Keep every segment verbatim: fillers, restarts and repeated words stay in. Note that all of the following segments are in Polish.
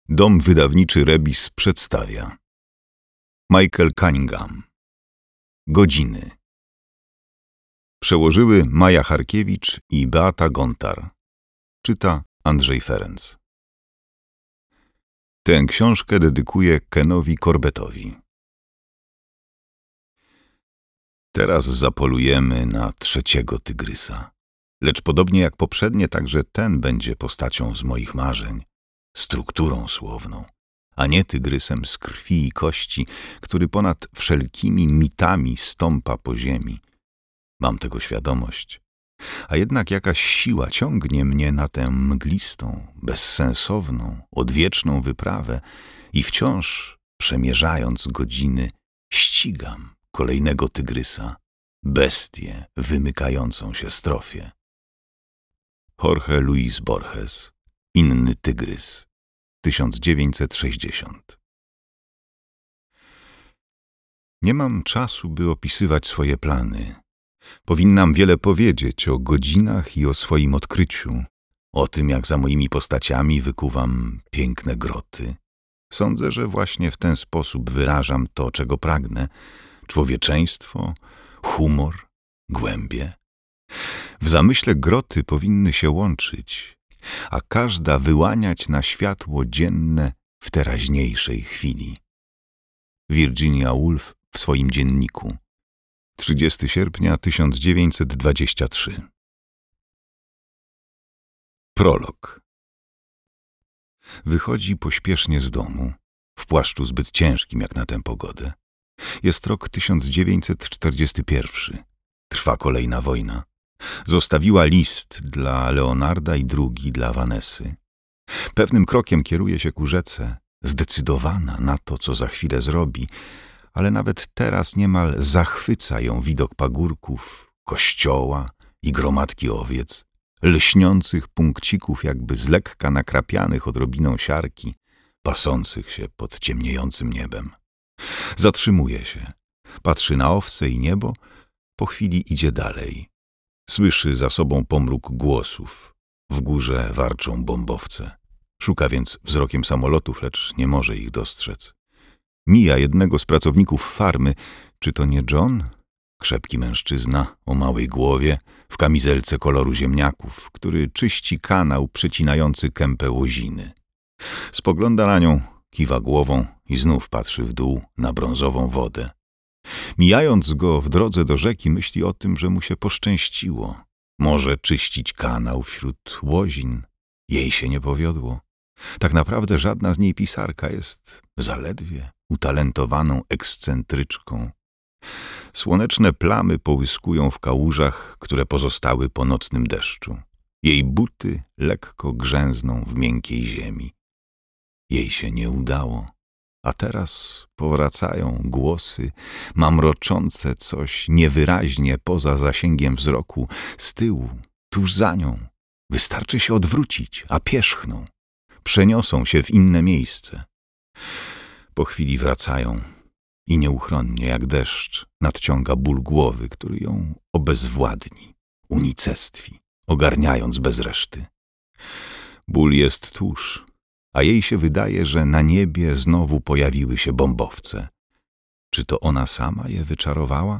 Dom wydawniczy Rebis przedstawia Michael Cunningham. Godziny. Przełożyły Maja Charkiewicz i Beata Gontar. Czyta Andrzej Ferenc. Tę książkę dedykuję Kenowi Corbettowi. Teraz zapolujemy na trzeciego tygrysa. Lecz podobnie jak poprzednie, także ten będzie postacią z moich marzeń, strukturą słowną, a nie tygrysem z krwi i kości, który ponad wszelkimi mitami stąpa po ziemi. Mam tego świadomość, a jednak jakaś siła ciągnie mnie na tę mglistą, bezsensowną, odwieczną wyprawę i wciąż, przemierzając godziny, ścigam kolejnego tygrysa, bestię wymykającą się strofie. Jorge Luis Borges. Inny tygrys. tysiąc dziewięćset sześćdziesiąt. Nie mam czasu, by opisywać swoje plany. Powinnam wiele powiedzieć o godzinach i o swoim odkryciu, o tym, jak za moimi postaciami wykuwam piękne groty. Sądzę, że właśnie w ten sposób wyrażam to, czego pragnę: człowieczeństwo, humor, głębie. W zamyśle groty powinny się łączyć, a każda wyłaniać na światło dzienne w teraźniejszej chwili. Virginia Woolf w swoim dzienniku. trzydziestego sierpnia tysiąc dziewięćset dwudziestego trzeciego. Prolog. Wychodzi pośpiesznie z domu, w płaszczu zbyt ciężkim jak na tę pogodę. Jest rok tysiąc dziewięćset czterdziesty pierwszy. Trwa kolejna wojna. Zostawiła list dla Leonarda i drugi dla Vanessy. Pewnym krokiem kieruje się ku rzece, zdecydowana na to, co za chwilę zrobi, ale nawet teraz niemal zachwyca ją widok pagórków, kościoła i gromadki owiec, lśniących punkcików jakby z lekka nakrapianych odrobiną siarki, pasących się pod ciemniejącym niebem. Zatrzymuje się, patrzy na owce i niebo, po chwili idzie dalej. Słyszy za sobą pomruk głosów. W górze warczą bombowce. Szuka więc wzrokiem samolotów, lecz nie może ich dostrzec. Mija jednego z pracowników farmy. Czy to nie John? Krzepki mężczyzna o małej głowie, w kamizelce koloru ziemniaków, który czyści kanał przecinający kępę łoziny. Spogląda na nią, kiwa głową i znów patrzy w dół na brązową wodę. Mijając go w drodze do rzeki, myśli o tym, że mu się poszczęściło. Może czyścić kanał wśród łozin. Jej się nie powiodło. Tak naprawdę żadna z niej pisarka, jest zaledwie utalentowaną ekscentryczką. Słoneczne plamy połyskują w kałużach, które pozostały po nocnym deszczu. Jej buty lekko grzęzną w miękkiej ziemi. Jej się nie udało. A teraz powracają głosy mamroczące coś niewyraźnie poza zasięgiem wzroku, z tyłu, tuż za nią. Wystarczy się odwrócić, a pierzchną. Przeniosą się w inne miejsce. Po chwili wracają i nieuchronnie, jak deszcz, nadciąga ból głowy, który ją obezwładni, unicestwi, ogarniając bez reszty. Ból jest tuż, a jej się wydaje, że na niebie znowu pojawiły się bombowce. Czy to ona sama je wyczarowała?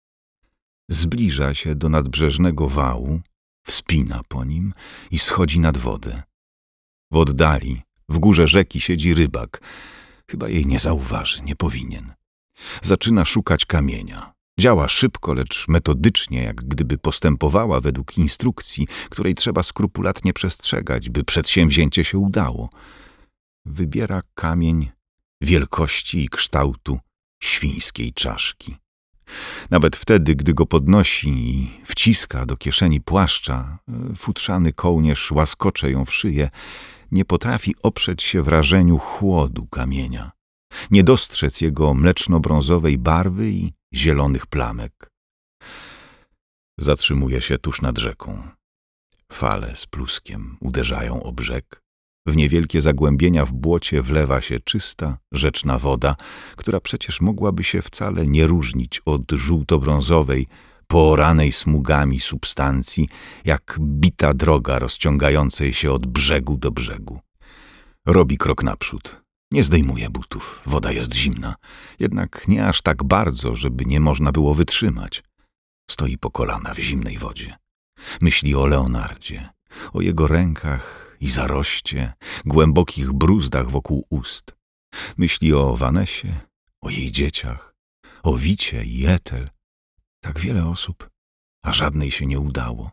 Zbliża się do nadbrzeżnego wału, wspina po nim i schodzi nad wodę. W oddali, w górze rzeki siedzi rybak. Chyba jej nie zauważy, nie powinien. Zaczyna szukać kamienia. Działa szybko, lecz metodycznie, jak gdyby postępowała według instrukcji, której trzeba skrupulatnie przestrzegać, by przedsięwzięcie się udało. Wybiera kamień wielkości i kształtu świńskiej czaszki. Nawet wtedy, gdy go podnosi i wciska do kieszeni płaszcza, futrzany kołnierz łaskocze ją w szyję, nie potrafi oprzeć się wrażeniu chłodu kamienia, nie dostrzec jego mleczno-brązowej barwy i zielonych plamek. Zatrzymuje się tuż nad rzeką. Fale z pluskiem uderzają o brzeg. W niewielkie zagłębienia w błocie wlewa się czysta, rzeczna woda, która przecież mogłaby się wcale nie różnić od żółto-brązowej, pooranej smugami substancji, jak bita droga rozciągającej się od brzegu do brzegu. Robi krok naprzód. Nie zdejmuje butów, woda jest zimna. Jednak nie aż tak bardzo, żeby nie można było wytrzymać. Stoi po kolana w zimnej wodzie. Myśli o Leonardzie, o jego rękach i zaroście, głębokich bruzdach wokół ust. Myśli o Vanessie, o jej dzieciach, o Wicie i Ethel. Tak wiele osób, a żadnej się nie udało.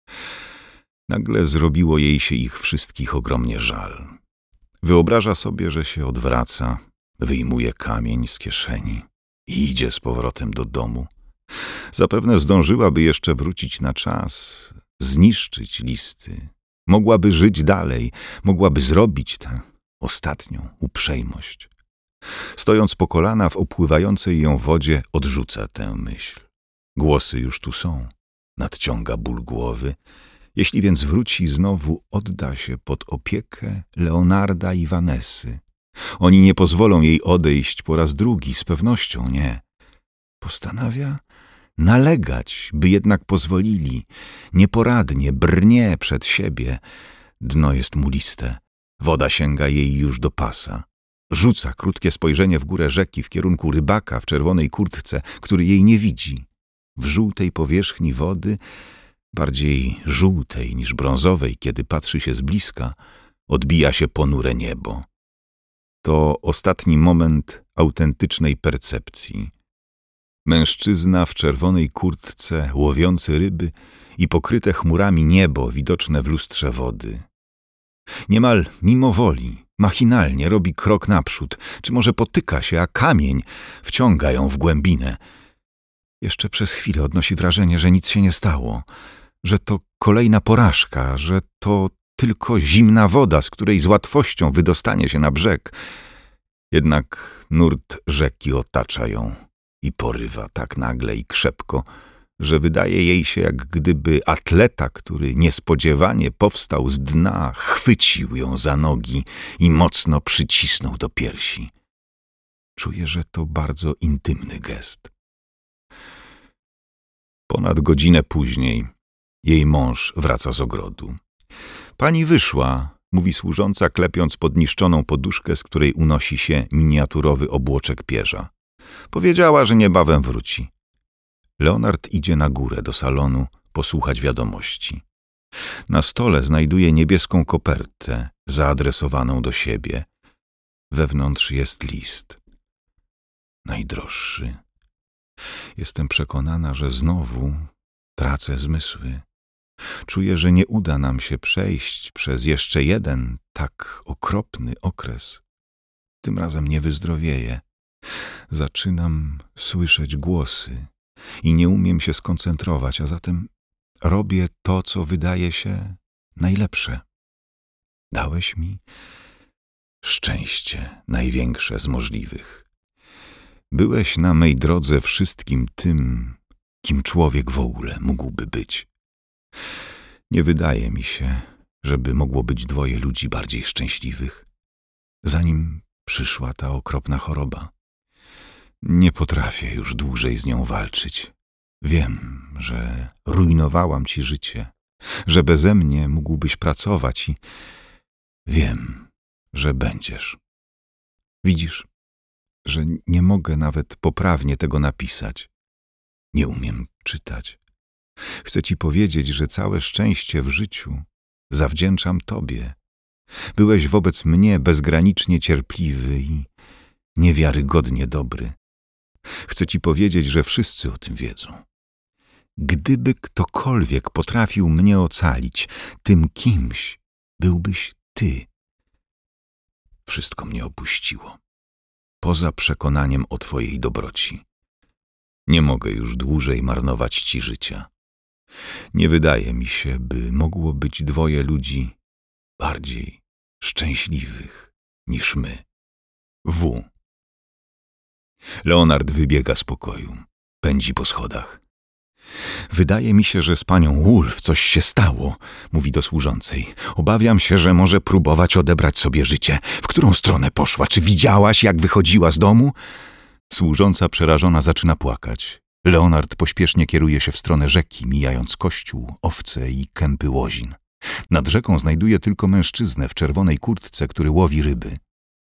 Nagle zrobiło jej się ich wszystkich ogromnie żal. Wyobraża sobie, że się odwraca, wyjmuje kamień z kieszeni i idzie z powrotem do domu. Zapewne zdążyłaby jeszcze wrócić na czas, zniszczyć listy. Mogłaby żyć dalej, mogłaby zrobić tę ostatnią uprzejmość. Stojąc po kolana w opływającej ją wodzie, odrzuca tę myśl. Głosy już tu są, nadciąga ból głowy. Jeśli więc wróci, znowu odda się pod opiekę Leonarda i Vanessy. Oni nie pozwolą jej odejść po raz drugi, z pewnością nie. Postanawia nalegać, by jednak pozwolili. Nieporadnie brnie przed siebie. Dno jest muliste. Woda sięga jej już do pasa. Rzuca krótkie spojrzenie w górę rzeki w kierunku rybaka w czerwonej kurtce, który jej nie widzi. W żółtej powierzchni wody, bardziej żółtej niż brązowej, kiedy patrzy się z bliska, odbija się ponure niebo. To ostatni moment autentycznej percepcji. Mężczyzna w czerwonej kurtce, łowiący ryby i pokryte chmurami niebo widoczne w lustrze wody. Niemal mimo woli, machinalnie robi krok naprzód, czy może potyka się, a kamień wciąga ją w głębinę. Jeszcze przez chwilę odnosi wrażenie, że nic się nie stało, że to kolejna porażka, że to tylko zimna woda, z której z łatwością wydostanie się na brzeg. Jednak nurt rzeki otacza ją i porywa tak nagle i krzepko, że wydaje jej się, jak gdyby atleta, który niespodziewanie powstał z dna, chwycił ją za nogi i mocno przycisnął do piersi. Czuje, że to bardzo intymny gest. Ponad godzinę później jej mąż wraca z ogrodu. Pani wyszła, mówi służąca, klepiąc podniszczoną poduszkę, z której unosi się miniaturowy obłoczek pierza. Powiedziała, że niebawem wróci. Leonard idzie na górę do salonu posłuchać wiadomości. Na stole znajduje niebieską kopertę zaadresowaną do siebie. Wewnątrz jest list. Najdroższy. Jestem przekonana, że znowu tracę zmysły. Czuję, że nie uda nam się przejść przez jeszcze jeden tak okropny okres. Tym razem nie wyzdrowieję. Zaczynam słyszeć głosy i nie umiem się skoncentrować, a zatem robię to, co wydaje się najlepsze. Dałeś mi szczęście największe z możliwych. Byłeś na mej drodze wszystkim tym, kim człowiek w ogóle mógłby być. Nie wydaje mi się, żeby mogło być dwoje ludzi bardziej szczęśliwych, zanim przyszła ta okropna choroba. Nie potrafię już dłużej z nią walczyć. Wiem, że rujnowałam ci życie, że beze mnie mógłbyś pracować i wiem, że będziesz. Widzisz, że nie mogę nawet poprawnie tego napisać. Nie umiem czytać. Chcę ci powiedzieć, że całe szczęście w życiu zawdzięczam tobie. Byłeś wobec mnie bezgranicznie cierpliwy i niewiarygodnie dobry. Chcę ci powiedzieć, że wszyscy o tym wiedzą. Gdyby ktokolwiek potrafił mnie ocalić, tym kimś byłbyś ty. Wszystko mnie opuściło. Poza przekonaniem o twojej dobroci. Nie mogę już dłużej marnować ci życia. Nie wydaje mi się, by mogło być dwoje ludzi bardziej szczęśliwych niż my. W. Leonard wybiega z pokoju. Pędzi po schodach. Wydaje mi się, że z panią Wolf coś się stało, mówi do służącej. Obawiam się, że może próbować odebrać sobie życie. W którą stronę poszła? Czy widziałaś, jak wychodziła z domu? Służąca przerażona zaczyna płakać. Leonard pośpiesznie kieruje się w stronę rzeki, mijając kościół, owce i kępy łozin. Nad rzeką znajduje tylko mężczyznę w czerwonej kurtce, który łowi ryby.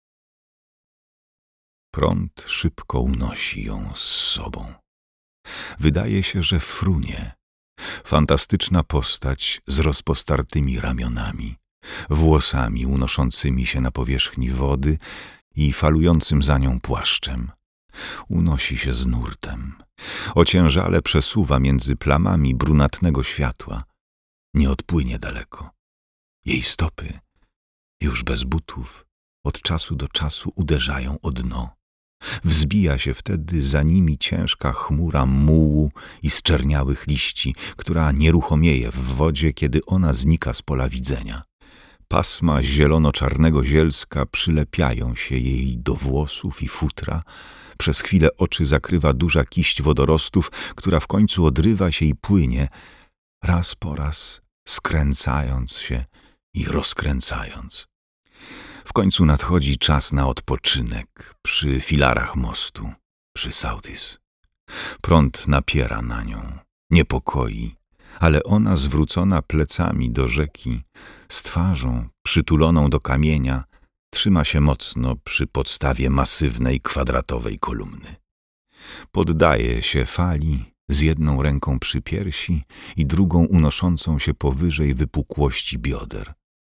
Prąd szybko unosi ją z sobą. Wydaje się, że frunie. Fantastyczna postać z rozpostartymi ramionami, włosami unoszącymi się na powierzchni wody i falującym za nią płaszczem. Unosi się z nurtem. Ociężale przesuwa między plamami brunatnego światła. Nie odpłynie daleko. Jej stopy, już bez butów, od czasu do czasu uderzają o dno. Wzbija się wtedy za nimi ciężka chmura mułu i zczerniałych liści, która nieruchomieje w wodzie, kiedy ona znika z pola widzenia. Pasma zielono-czarnego zielska przylepiają się jej do włosów i futra. Przez chwilę oczy zakrywa duża kiść wodorostów, która w końcu odrywa się i płynie, raz po raz skręcając się i rozkręcając. W końcu nadchodzi czas na odpoczynek przy filarach mostu, przy Southis. Prąd napiera na nią, niepokoi, ale ona zwrócona plecami do rzeki, z twarzą przytuloną do kamienia, trzyma się mocno przy podstawie masywnej, kwadratowej kolumny. Poddaje się fali z jedną ręką przy piersi i drugą unoszącą się powyżej wypukłości bioder.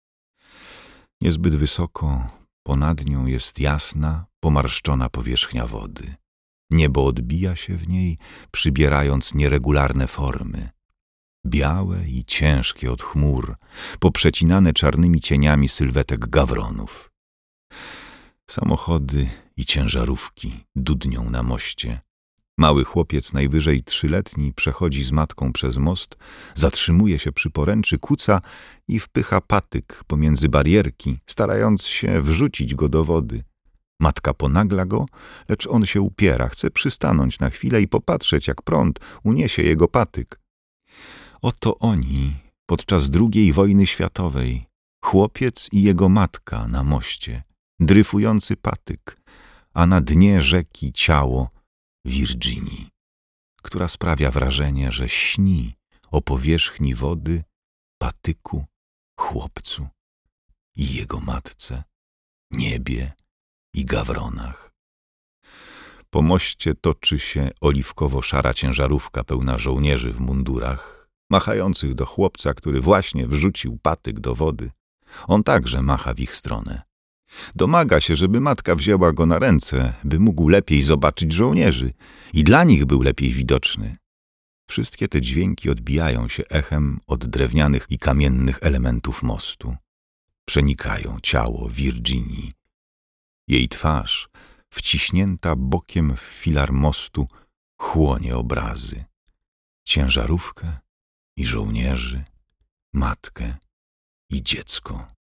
Niezbyt wysoko, ponad nią jest jasna, pomarszczona powierzchnia wody. Niebo odbija się w niej, przybierając nieregularne formy. Białe i ciężkie od chmur, poprzecinane czarnymi cieniami sylwetek gawronów. Samochody i ciężarówki dudnią na moście. Mały chłopiec, najwyżej trzyletni, przechodzi z matką przez most, zatrzymuje się przy poręczy, kuca i wpycha patyk pomiędzy barierki, starając się wrzucić go do wody. Matka ponagla go, lecz on się upiera, chce przystanąć na chwilę i popatrzeć, jak prąd uniesie jego patyk. Oto oni podczas drugiej wojny światowej, chłopiec i jego matka na moście, dryfujący patyk, a na dnie rzeki ciało Virginii, która sprawia wrażenie, że śni o powierzchni wody, patyku, chłopcu i jego matce, niebie i gawronach. Po moście toczy się oliwkowo-szara ciężarówka pełna żołnierzy w mundurach, machających do chłopca, który właśnie wrzucił patyk do wody. On także macha w ich stronę. Domaga się, żeby matka wzięła go na ręce, by mógł lepiej zobaczyć żołnierzy i dla nich był lepiej widoczny. Wszystkie te dźwięki odbijają się echem od drewnianych i kamiennych elementów mostu. Przenikają ciało Virginii. Jej twarz, wciśnięta bokiem w filar mostu, chłonie obrazy. Ciężarówkę i żołnierzy, matkę i dziecko.